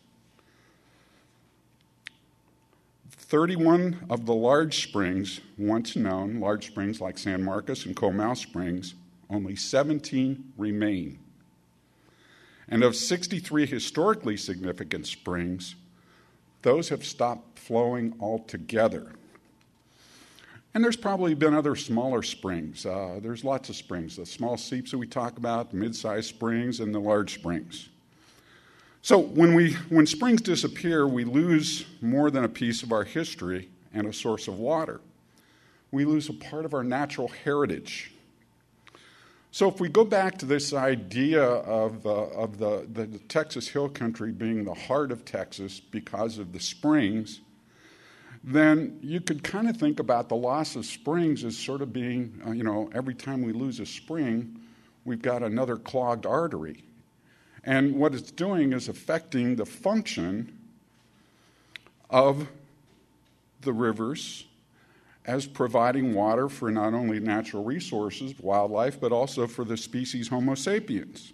31 of the large springs, once known, large springs like San Marcos and Comal Springs, only 17 remain. And of 63 historically significant springs, those have stopped flowing altogether. And there's probably been other smaller springs. There's lots of springs, the small seeps that we talk about, the mid-sized springs, and the large springs. So when springs disappear, we lose more than a piece of our history and a source of water. We lose a part of our natural heritage. So if we go back to this idea of the Texas Hill Country being the heart of Texas because of the springs, then you could kind of think about the loss of springs as sort of being, every time we lose a spring, we've got another clogged artery. And what it's doing is affecting the function of the rivers as providing water for not only natural resources, wildlife, but also for the species Homo sapiens.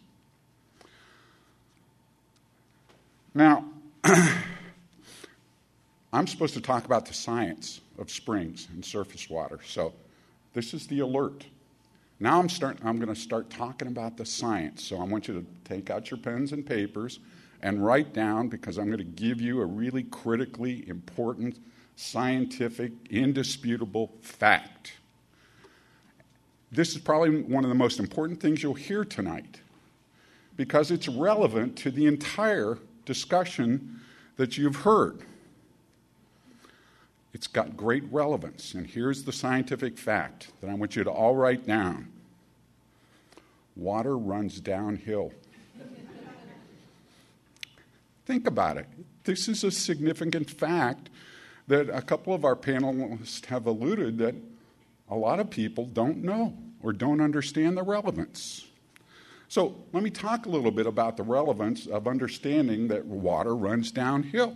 Now, I'm supposed to talk about the science of springs and surface water. So this is the alert. Now I'm going to start talking about the science. So I want you to take out your pens and papers and write down, because I'm going to give you a really critically important, scientific, indisputable fact. This is probably one of the most important things you'll hear tonight, because it's relevant to the entire discussion that you've heard. It's got great relevance, and here's the scientific fact that I want you to all write down. Water runs downhill. Think about it. This is a significant fact that a couple of our panelists have alluded that a lot of people don't know or don't understand the relevance. So let me talk a little bit about the relevance of understanding that water runs downhill.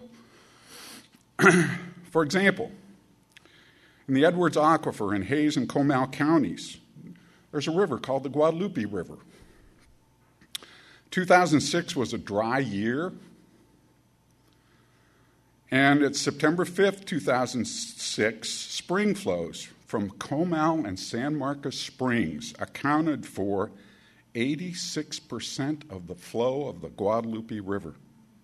For example, in the Edwards Aquifer in Hays and Comal counties, there's a river called the Guadalupe River. 2006 was a dry year, and it's September 5th, 2006, spring flows from Comal and San Marcos Springs accounted for 86% of the flow of the Guadalupe River.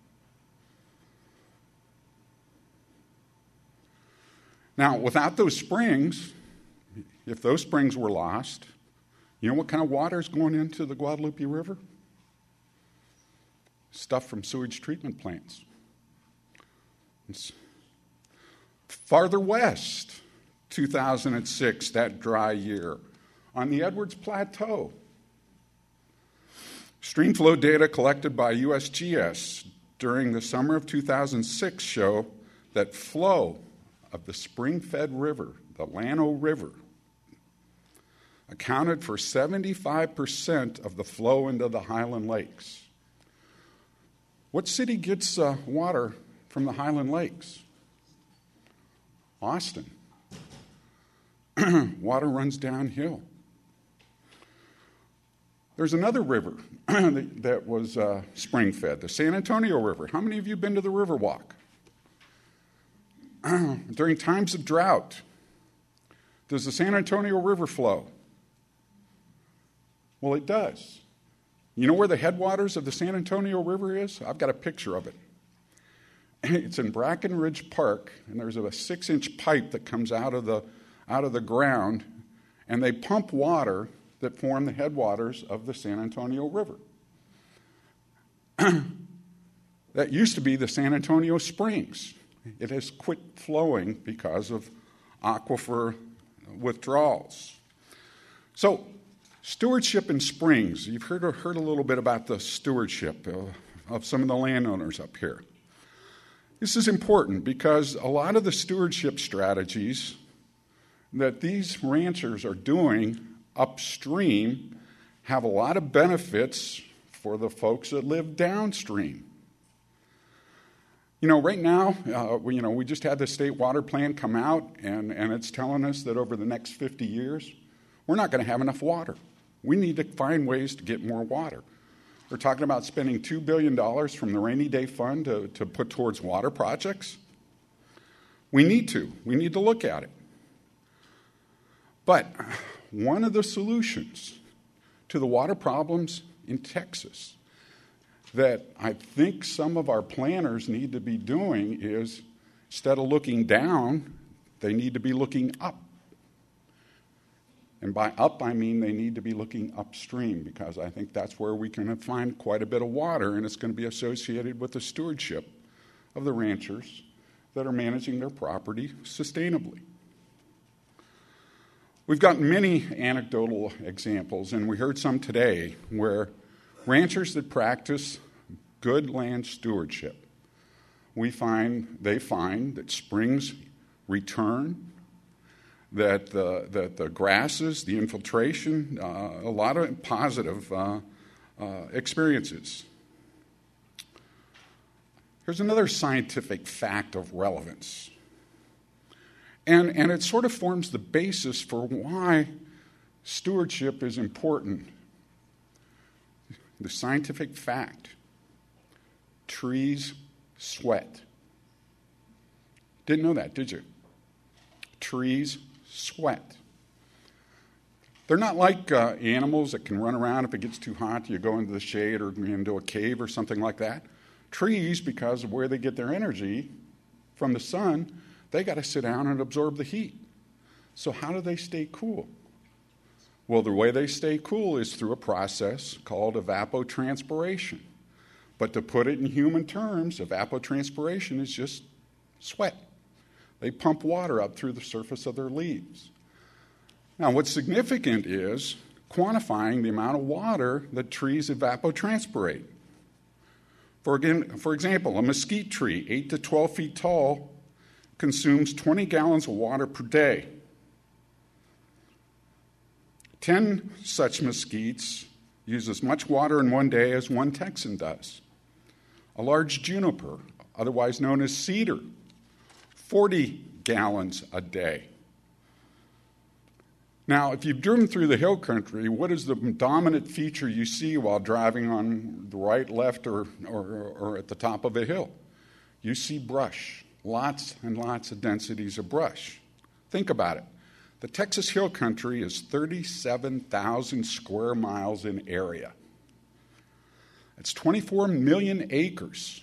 Now, without those springs, if those springs were lost, you know what kind of water is going into the Guadalupe River? Stuff from sewage treatment plants. It's farther west, 2006, that dry year, on the Edwards Plateau. Streamflow data collected by USGS during the summer of 2006 show that flow of the spring-fed river, the Llano River, accounted for 75% of the flow into the Highland Lakes. What city gets water from the Highland Lakes? Austin. Water runs downhill. There's another river that was spring-fed, the San Antonio River. How many of you have been to the Riverwalk? During times of drought, does the San Antonio River flow? Well, it does. You know where the headwaters of the San Antonio River is? I've got a picture of it. It's in Brackenridge Park, and there's a 6-inch pipe that comes out of the ground, and they pump water that form the headwaters of the San Antonio River. That used to be the San Antonio Springs. It has quit flowing because of aquifer withdrawals. So, stewardship in springs. You've heard a little bit about the stewardship of some of the landowners up here. This is important because a lot of the stewardship strategies that these ranchers are doing upstream have a lot of benefits for the folks that live downstream. Right now, we just had the state water plan come out, and it's telling us that over the next 50 years, we're not going to have enough water. We need to find ways to get more water. We're talking about spending $2 billion from the rainy day fund to put towards water projects. We need to look at it. But one of the solutions to the water problems in Texas that I think some of our planners need to be doing is, instead of looking down, they need to be looking up. And by up, I mean they need to be looking upstream, because I think that's where we can find quite a bit of water, and it's going to be associated with the stewardship of the ranchers that are managing their property sustainably. We've got many anecdotal examples, and we heard some today, where ranchers that practice good land stewardship, they find that springs return, that the grasses, the infiltration, a lot of positive experiences. Here's another scientific fact of relevance. And it sort of forms the basis for why stewardship is important. The scientific fact: trees sweat. Didn't know that, did you? Trees sweat. They're not like animals that can run around. If it gets too hot, you go into the shade or into a cave or something like that. Trees, because of where they get their energy from the sun, they got to sit down and absorb the heat. So how do they stay cool? Well, the way they stay cool is through a process called evapotranspiration. But to put it in human terms, evapotranspiration is just sweat. They pump water up through the surface of their leaves. Now, what's significant is quantifying the amount of water that trees evapotranspirate. For example, a mesquite tree, 8 to 12 feet tall, consumes 20 gallons of water per day. 10 such mesquites use as much water in one day as one Texan does. A large juniper, otherwise known as cedar, 40 gallons a day. Now, if you've driven through the hill country, what is the dominant feature you see while driving on the right, left, or at the top of a hill? You see brush, lots and lots of densities of brush. Think about it. The Texas hill country is 37,000 square miles in area. That's 24 million acres.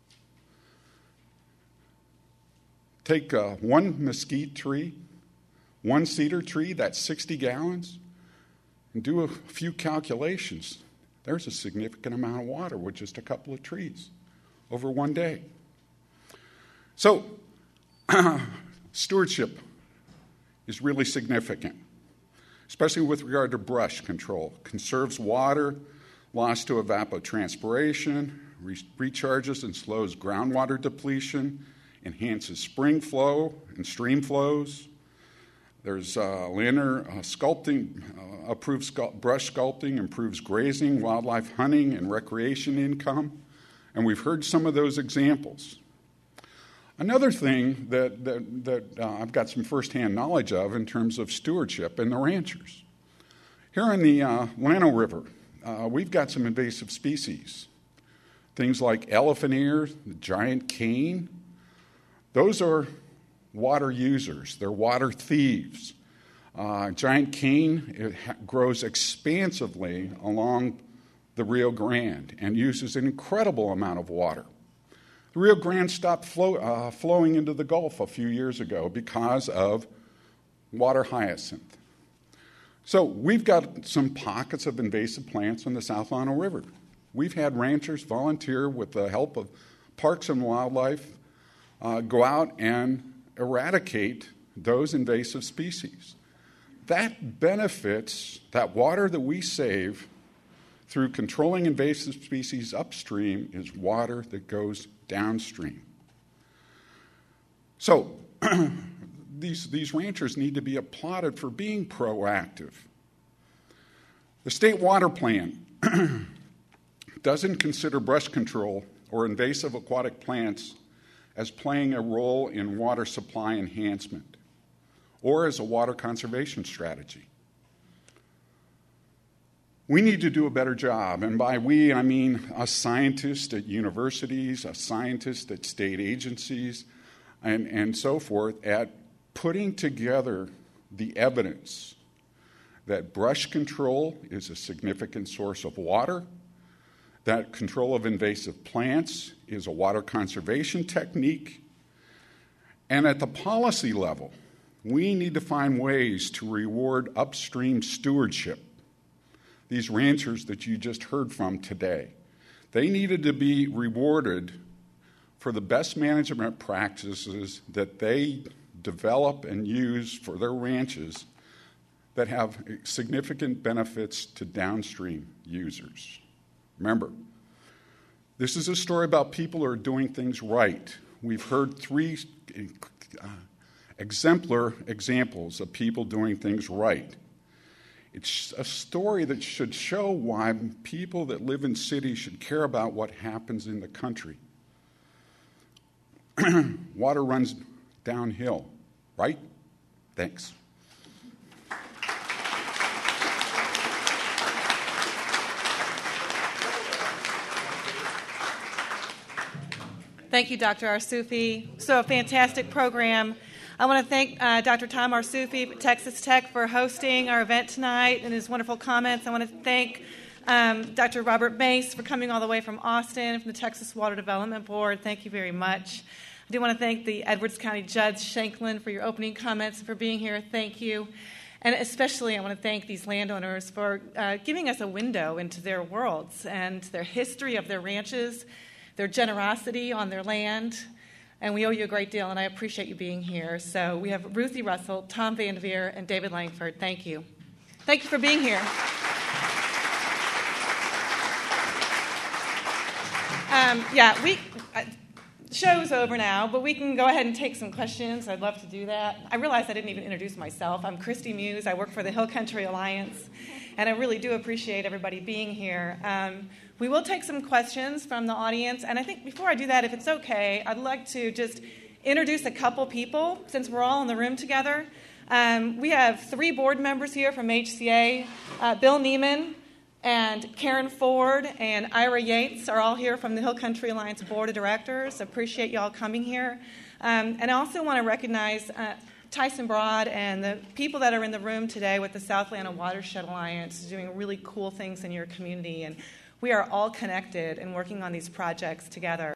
Take one mesquite tree, one cedar tree, that's 60 gallons, and do a few calculations. There's a significant amount of water with just a couple of trees over one day. So, stewardship is really significant, especially with regard to brush control. Conserves water, lost to evapotranspiration, recharges and slows groundwater depletion, enhances spring flow and stream flows. There's linear sculpting, improves brush sculpting, improves grazing, wildlife hunting, and recreation income. And we've heard some of those examples. Another thing that I've got some firsthand knowledge of in terms of stewardship and the ranchers. Here in the Llano River, we've got some invasive species. Things like elephant ear, the giant cane. Those are water users. They're water thieves. Giant cane grows expansively along the Rio Grande and uses an incredible amount of water. The Rio Grande stopped flowing into the Gulf a few years ago because of water hyacinth. So we've got some pockets of invasive plants on the South Llano River. We've had ranchers volunteer with the help of Parks and Wildlife, go out and eradicate those invasive species. That benefits, that water that we save through controlling invasive species upstream is water that goes downstream. So these ranchers need to be applauded for being proactive. The state water plan doesn't consider brush control or invasive aquatic plants as playing a role in water supply enhancement or as a water conservation strategy. We need to do a better job, and by we, I mean us scientists at universities, us scientists at state agencies, and so forth, at putting together the evidence that brush control is a significant source of water, that control of invasive plants is a water conservation technique, and at the policy level, we need to find ways to reward upstream stewardship. These ranchers that you just heard from today, they needed to be rewarded for the best management practices that they develop and use for their ranches that have significant benefits to downstream users. Remember, this is a story about people who are doing things right. We've heard three exemplar examples of people doing things right. It's a story that should show why people that live in cities should care about what happens in the country. Water runs downhill, right? Thanks. Thank you, Dr. Arsufi. So a fantastic program. I want to thank Dr. Tom Arsufi at Texas Tech for hosting our event tonight and his wonderful comments. I want to thank Dr. Robert Mace for coming all the way from Austin, from the Texas Water Development Board. Thank you very much. I do want to thank the Edwards County Judge Shanklin for your opening comments and for being here. Thank you. And especially I want to thank these landowners for giving us a window into their worlds and their history of their ranches, their generosity on their land. And we owe you a great deal, and I appreciate you being here. So we have Ruthie Russell, Tom Vanderveer, and David Langford. Thank you. Thank you for being here. Show's over now, but we can go ahead and take some questions. I'd love to do that. I realized I didn't even introduce myself. I'm Christy Muse. I work for the Hill Country Alliance, and I really do appreciate everybody being here. We will take some questions from the audience, and I think before I do that, if it's okay, I'd like to just introduce a couple people since we're all in the room together. We have 3 board members here from HCA. Bill Neiman and Karen Ford and Ira Yates are all here from the Hill Country Alliance Board of Directors. Appreciate you all coming here. And I also want to recognize Tyson Broad and the people that are in the room today with the South Atlanta Watershed Alliance doing really cool things in your community. And we are all connected and working on these projects together.